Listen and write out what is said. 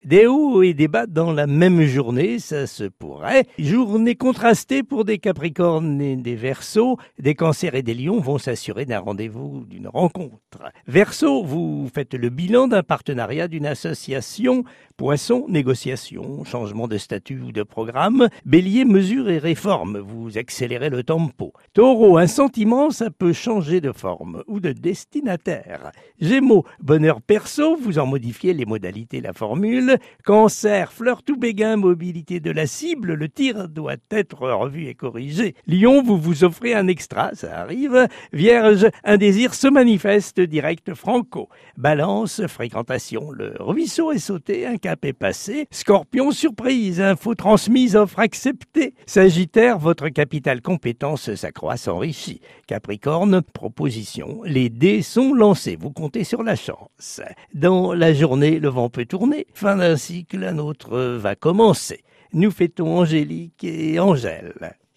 Des hauts et des bas dans la même journée, ça se pourrait. Journée contrastée pour des Capricornes et des Verseaux. Des Cancers et des Lions vont s'assurer d'un rendez-vous, d'une rencontre. Verseaux, vous faites le bilan d'un partenariat, d'une association. Poisson, négociation, changement de statut ou de programme. Bélier, mesures et réformes, vous accélérez le tempo. Taureau, un sentiment, ça peut changer de forme ou de destinataire. Gémeaux, bonheur perso, vous en modifiez les modalités, la formule. Cancer, flirt ou béguin, mobilité de la cible, le tir doit être revu et corrigé. Lion, vous vous offrez un extra, ça arrive. Vierge, un désir se manifeste direct franco. Balance, fréquentation, le ruisseau est sauté, un cap est passé. Scorpion, surprise, info transmise, offre acceptée. Sagittaire, votre capital compétence s'accroît, s'enrichit. Capricorne, proposition, les dés sont lancés, vous comptez sur la chance. Dans la journée, le vent peut tourner. Fin d'un cycle, un autre va commencer. Nous fêtons Angélique et Angèle.